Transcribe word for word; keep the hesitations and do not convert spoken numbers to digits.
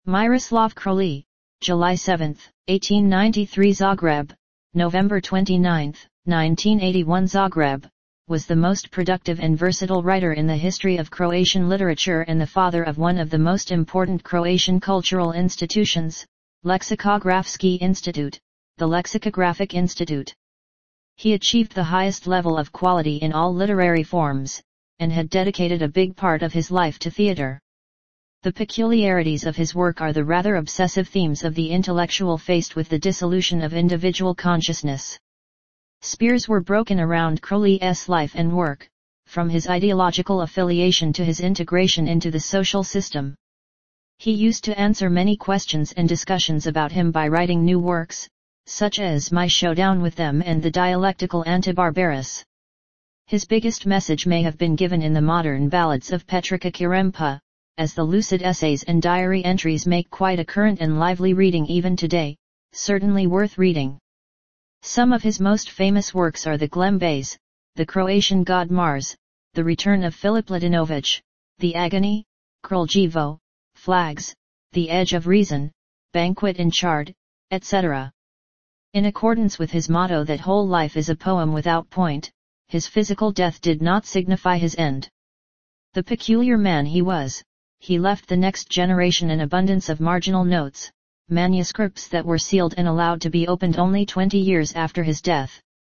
Miroslav Crowley, July seventh, eighteen ninety-three Zagreb, November twenty-ninth, nineteen eighty-one Zagreb, was the most productive and versatile writer in the history of Croatian literature and the father of one of the most important Croatian cultural institutions, Lexikografski Institute, the Lexicographic Institute. He achieved the highest level of quality in all literary forms, and had dedicated a big part of his life to theatre. The peculiarities of his work are the rather obsessive themes of the intellectual faced with the dissolution of individual consciousness. Spears were broken around Crowley's life and work, from his ideological affiliation to his integration into the social system. He used to answer many questions and discussions about him by writing new works, such as My Showdown with Them and the dialectical Antibarbarus. His biggest message may have been given in the modern ballads of Petrica Kirempa, as the lucid essays and diary entries make quite a current and lively reading even today, certainly worth reading. Some of his most famous works are the Glembes, The Croatian God Mars, The Return of Filip Ladinovic, The Agony, Kraljevo, Flags, The Edge of Reason, Banquet in Chard, et cetera. In accordance with his motto that whole life is a poem without point, his physical death did not signify his end. The peculiar man he was, he left the next generation an abundance of marginal notes, manuscripts that were sealed and allowed to be opened only twenty years after his death.